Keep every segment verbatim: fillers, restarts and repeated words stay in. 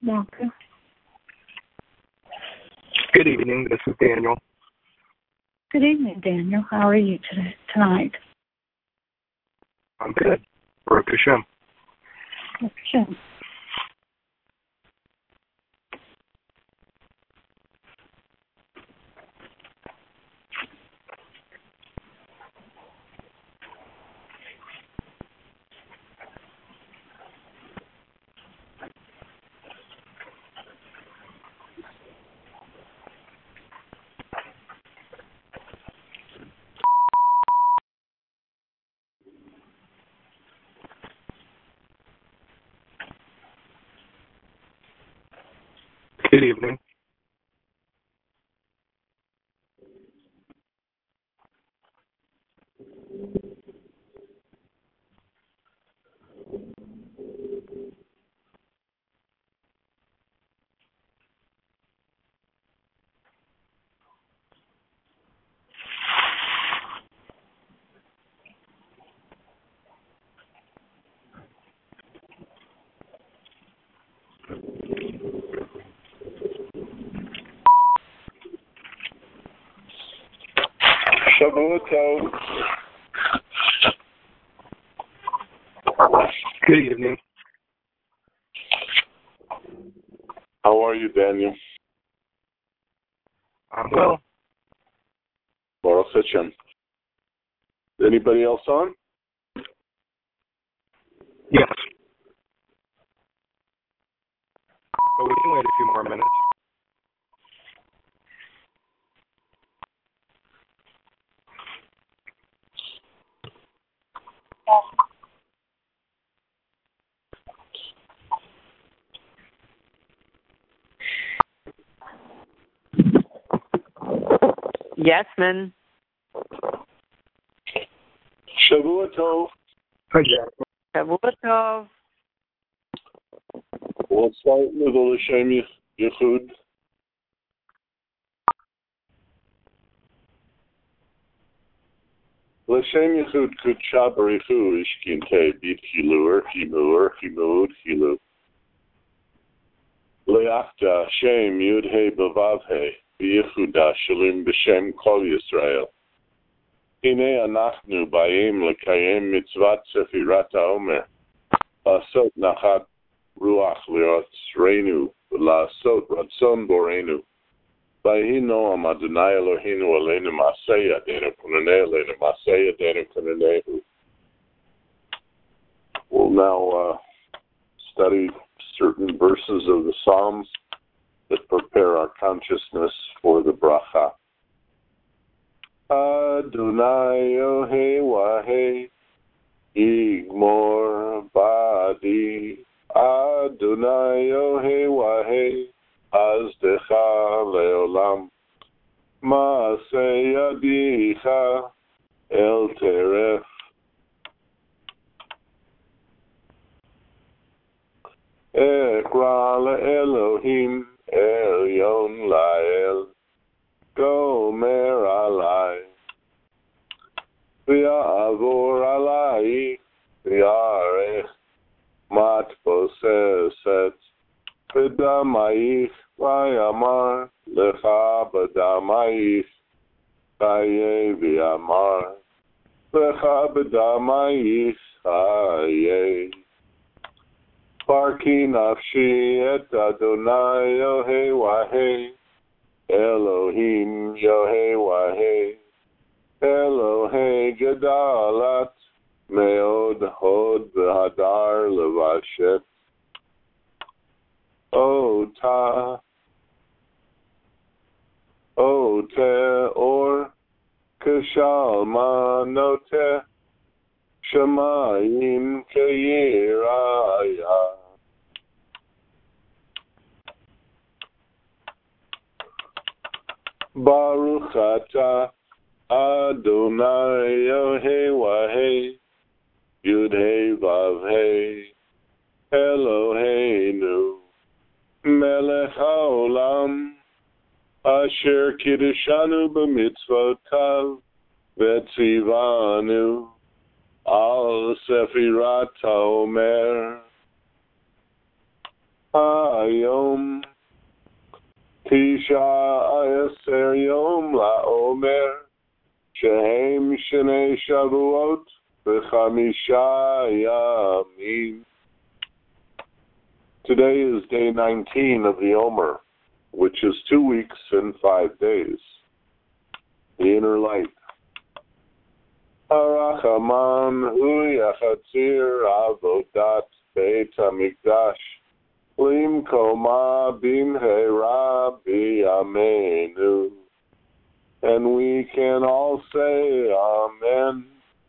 Walker. Good evening. This is Daniel. Good evening, Daniel. How are you today, tonight? I'm good. Baruch Hashem. Baruch Hashem. Good evening. Shavua Tov. Good evening. How are you, Daniel? I'm well. Baruch Hashem. Anybody else on? Yes. But we can wait a few more minutes. Yes, man. Shavua Tov. Hi, Jack. Shavua Tov. We'll start with L'Shem Yichud. L'Shem Yichud Kudsha Barichu Ishkinte Bit Hilur Himur Himud Hilu. Leachta Shem Yud He Bavav He B'Yichuda Shalim B'Shem Kol Yisrael. Hine Anachnu Ba'im L'Kayem Mitzvat Sefirat HaOmer Asot Nachat Ruach Leot Reinu La'asot Ratzon Borenu Vayhi Noam Adonai Eloheinu Aleinu Masei Yadenu Kunanei Aleinu Masei Yadenu Kunanehu. We'll now uh, study certain verses of the Psalms that prepare our consciousness for the bracha. Adonai Yohei Wahei Yigmor Badi Adonai Yohei Wahei Azdecha Leolam Maaseh Yadicha El Teref Ekra LeElohim Elyon Lael Gomer Alai V'ya'avor Alai V'yarech Mat Poseset V'damayich V'yamar Lecha B'damayich Chaye V'yamar Lecha B'damayich Chaye Parki Nafshi Et Adonai Yohei Wahei Elohim Yohei Wahei Elohei Gedalat Meod Hod V'Hadar Levashet Ota Ote Or Keshalma Note Shemayim Keyiraya Baruch Atah Adonai Yohei Wahei Yud Hei Vav Hei Eloheinu Melech HaOlam Asher Kiddushanu B'mitzvotav V'tzivanu Al Sefirat HaOmer Hayom Tisha Aser Yom LaOmer Shehem Shnei Shavuot V'chamisha Yamim. Today is day nineteen of the Omer, which is two weeks and five days. The inner light. Harachaman hu yachatzir avodat beit hamikdash limkoma bimheira biyamenu. And we can all say Amen.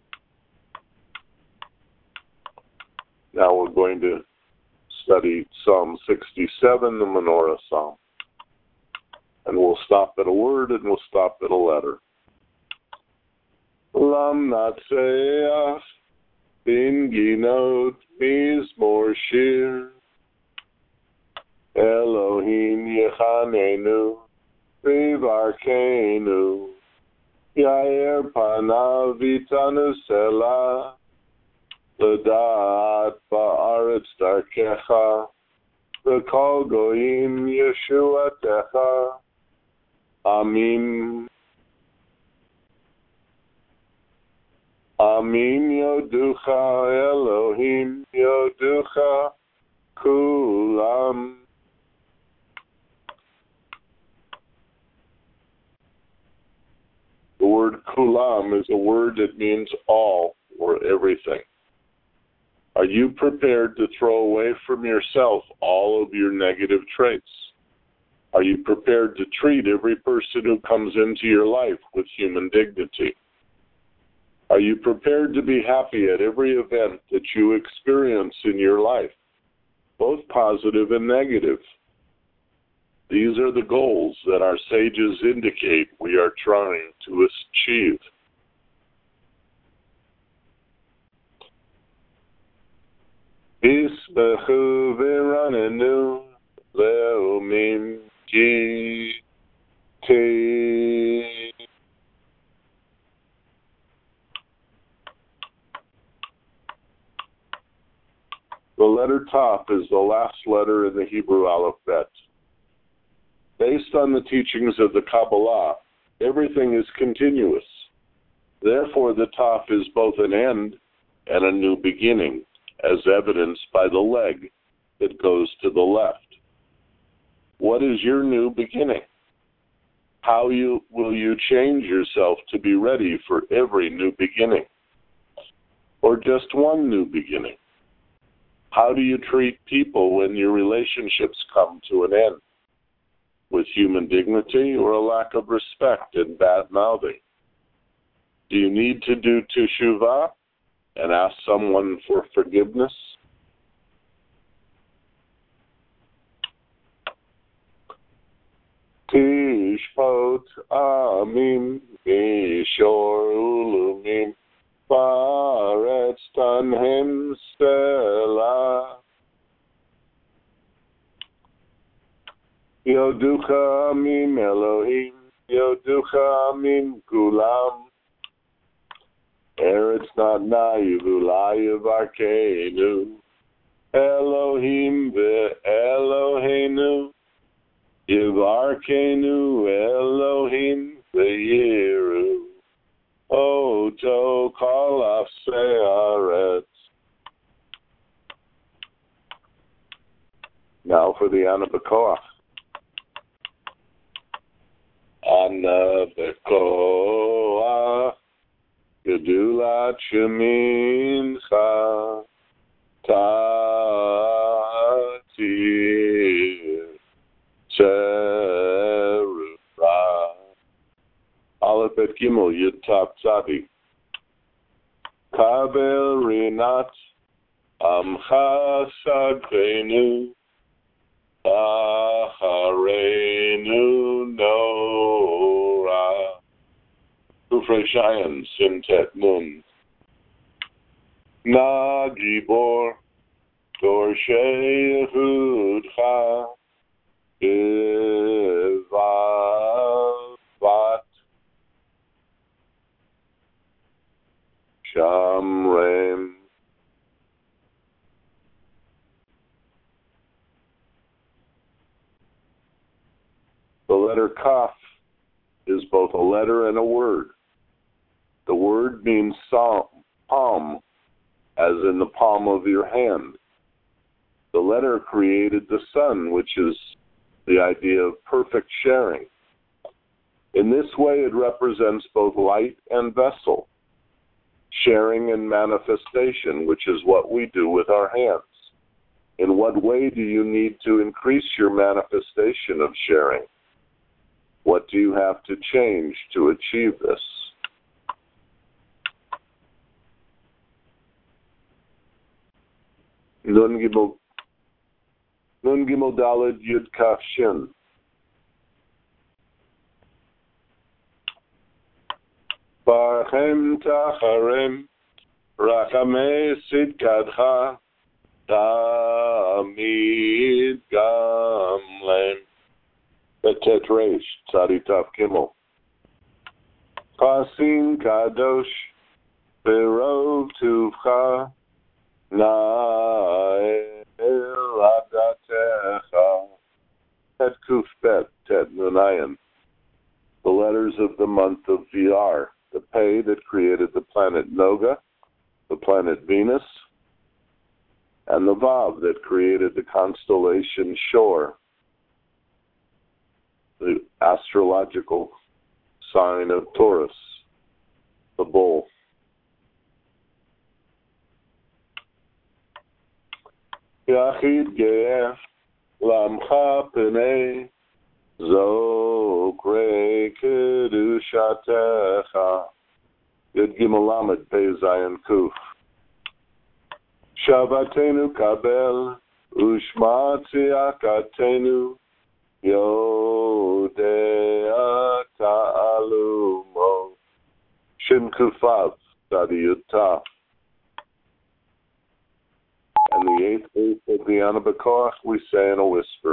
Now we're going to study Psalm sixty-seven, the Menorah Psalm. And we'll stop at a word and we'll stop at a letter. Lam natseach bin ginot mizmor shir Elohim yechanenu vivarkenu Yair panav vitanu selah L'da'at ba'aretz darkecha V'kol goyim yeshuatecha Amin. Amin yoducha Elohim yoducha kulam. The word kulam is a word that means all or everything. Are you prepared to throw away from yourself all of your negative traits? Are you prepared to treat every person who comes into your life with human dignity? Are you prepared to be happy at every event that you experience in your life, both positive and negative? These are the goals that our sages indicate we are trying to achieve. Isbechu v'ranenu le'umim ki te. The letter Taf is the last letter in the Hebrew alphabet. Based on the teachings of the Kabbalah, everything is continuous. Therefore, the Taf is both an end and a new beginning, as evidenced by the leg that goes to the left. What is your new beginning? How you, will you change yourself to be ready for every new beginning? Or just one new beginning? How do you treat people when your relationships come to an end? With human dignity or a lack of respect and bad-mouthing? Do you need to do teshuvah and ask someone for forgiveness? Tishpot amim mishor ulumim Ba'aretz tanhem selah Yoducha amim Elohim Yoducha amim kulam Eretz natnayu v'ulayu varkeinu Elohim ve'Eloheinu Yivarkeinu Elohim ve'yiru Oto kol ha'aretz. Now for the Ana B'Koach. Ana B'Koach Gedulat Shemincha Tatir Tzerura Aleph Bet Gimel Yud Tav Tzavi Kabel Rinat Amcha Sagreinu Acharenu Nora Kufrei Shayan Sintet Nun Na Gibor Dorshei Yehudcha Ivavat Shamrem. letter Kaf is both a letter and a word. The word means palm, as in the palm of your hand. The letter created the sun, which is the idea of perfect sharing. In this way, it represents both light and vessel, sharing and manifestation, which is what we do with our hands. In what way do you need to increase your manifestation of sharing? What do you have to change to achieve this? Nun Gimel Nun Gimel Daled Yud Kaf Shin. Barchem Tacharem Rachamei Sidkadcha Tamid Gamlem Betet Reish Tzadi Tav Gimel Pasim Kadosh Berov Tuvcha Na'el Adatecha Tet Kuf Bet Tet Nunayan. The letters of the month of V'yar, the Pei that created the planet Noga, the planet Venus, and the Vav that created the constellation Shor, the astrological sign of Taurus, the bull. Yachid Ge'eh Lamcha P'nei Zokre Kedushatecha Yud Gimel Lamed Pei Zayin Kuf Shavatenu Kabel Ushma Tziakatenu Yodea Ta'alumo Shin Kufav Tzadi Yud Taf. And the eighth eighth of the Ana B'Koach we say in a whisper.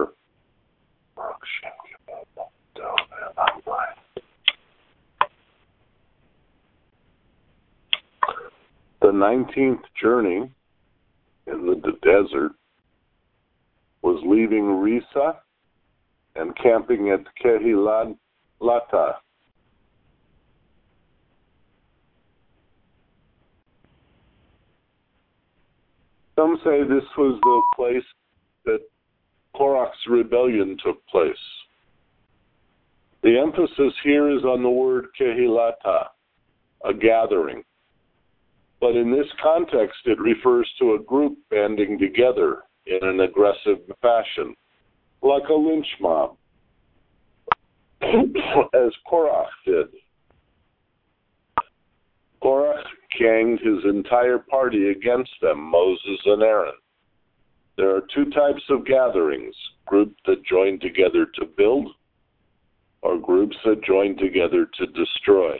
The nineteenth journey in the desert was leaving Risa and camping at Kehilata. Some say this was the place that Korach's rebellion took place. The emphasis here is on the word Kehilata, a gathering. But in this context, it refers to a group banding together in an aggressive fashion, like a lynch mob, as Korach did. Korach ganged his entire party against them, Moses and Aaron. There are two types of gatherings, groups that join together to build, or groups that join together to destroy.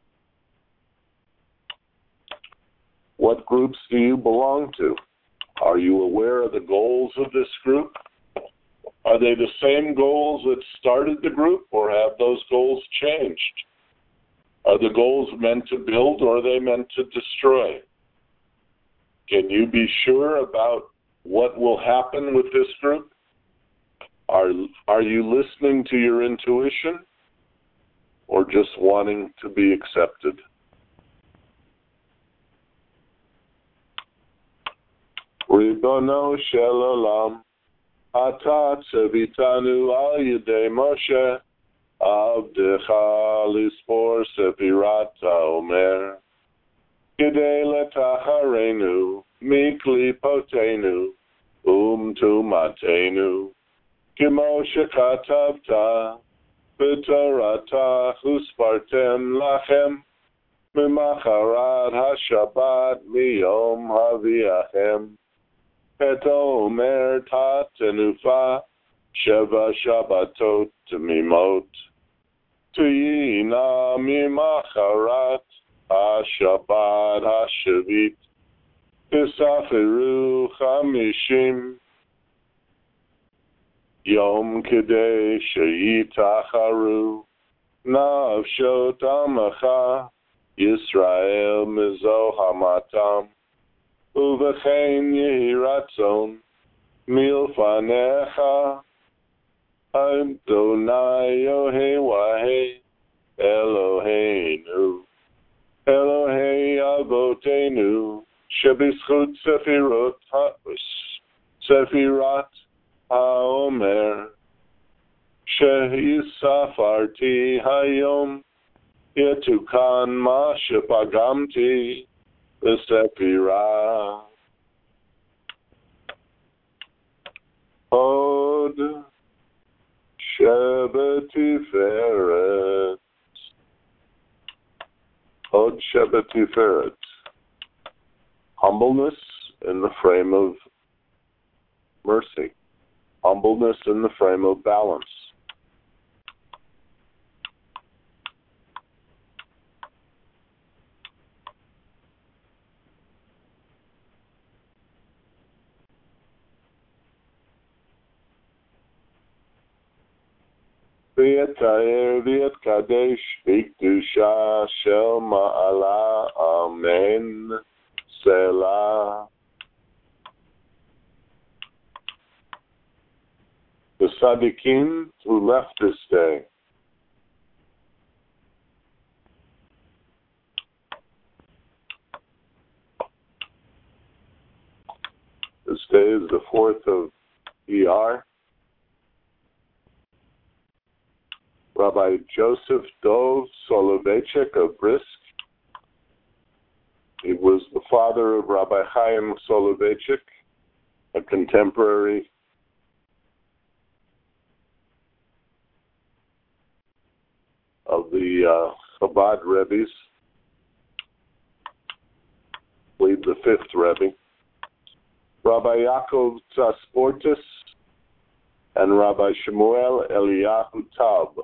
What groups do you belong to? Are you aware of the goals of this group? Are they the same goals that started the group, or have those goals changed? Are the goals meant to build, or are they meant to destroy? Can you be sure about what will happen with this group? Are, are you listening to your intuition, or just wanting to be accepted? Ribono shel olam, ata tzevitanu al yedei Moshe, Avdecha lispor sepirata omer, Kidei letacharenu, mikli potenu, um tumatenu, Kimo shekatavta, b'torata huspartem lachem, Mimacharat hashabat miyom haviachem, Peto omer tatenufa, Sheva shabbatot mimot, Tuyina mimacharat, Hashabbat hashavit, Pisafiru chamishim, Yom kedei sheyitacharu, Navshot amacha, Yisrael mizo hamatam, Uvechein yehi ratzon, Milfanecha, Adonai Yohei Eloheinu Elohei Avotenu Shebizchut Sefirot Ha- Sefirat HaOmer Shehisafarti Hayom Yetukan Ma Shepagamti V'Sefirah Od Shebetiferet Od Shebetiferet, humbleness in the frame of mercy, humbleness in the frame of balance. V'yetayer v'yetkadesh b'kedusha shel ma'ala, amen, selah. The Tzaddikim who left this day. This day is the fourth of Iyar. Rabbi Joseph Dov Soloveitchik of Brisk. He was the father of Rabbi Chaim Soloveitchik, a contemporary of the uh, Chabad Rebbe's, I believe the fifth Rebbe. Rabbi Yaakov Tzasportis and Rabbi Shemuel Eliyahu Taub.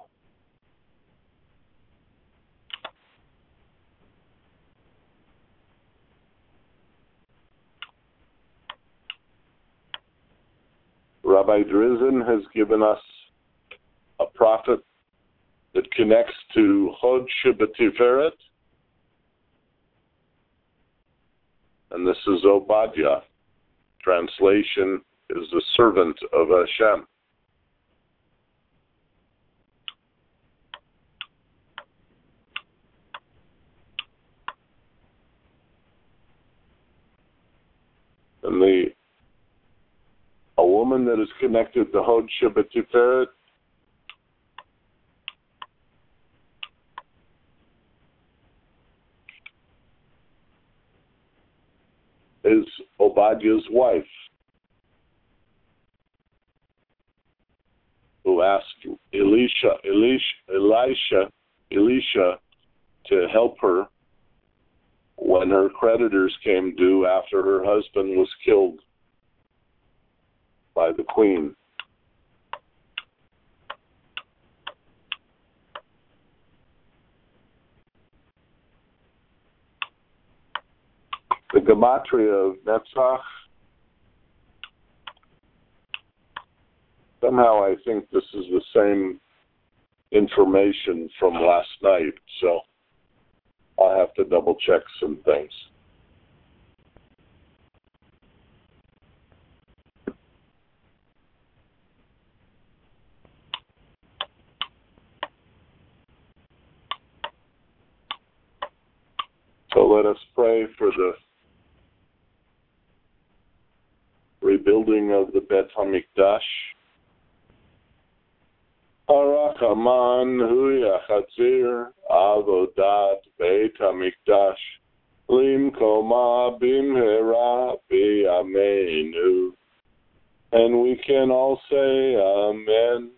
Rabbi Drizin has given us a prophet that connects to Hod Shebetiferet, and this is Obadiah. Translation is the servant of Hashem. And the a woman that is connected to Hod Shebetiferet is Obadiah's wife, who asked Elisha, Elisha, Elisha, Elisha to help her when her creditors came due after her husband was killed by the queen. The gematria of Netzach, somehow I think this is the same information from last night, so I'll have to double check some things. So let us pray for the rebuilding of the Bet HaMikdash. Harakaman hu yachatzir avodat Beit HaMikdash limkoma bimhera b'yameinu. And we can all say amen.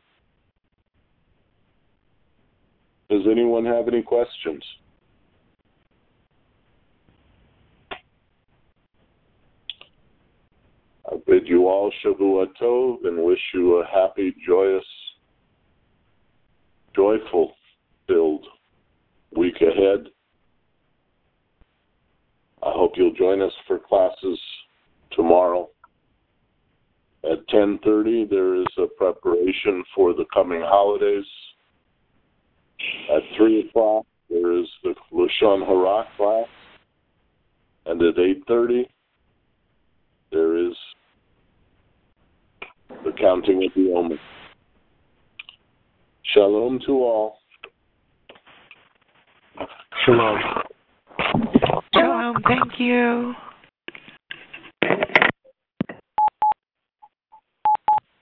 Does anyone have any questions? I bid you all Shavua Tov and wish you a happy, joyous, joyful filled week ahead. I hope you'll join us for classes tomorrow. At ten thirty, there is a preparation for the coming holidays. At three o'clock, there is the Lashon Hara class. And at eight thirty, there is the counting of the Omer. Shalom to all. Shalom. Shalom. Thank you.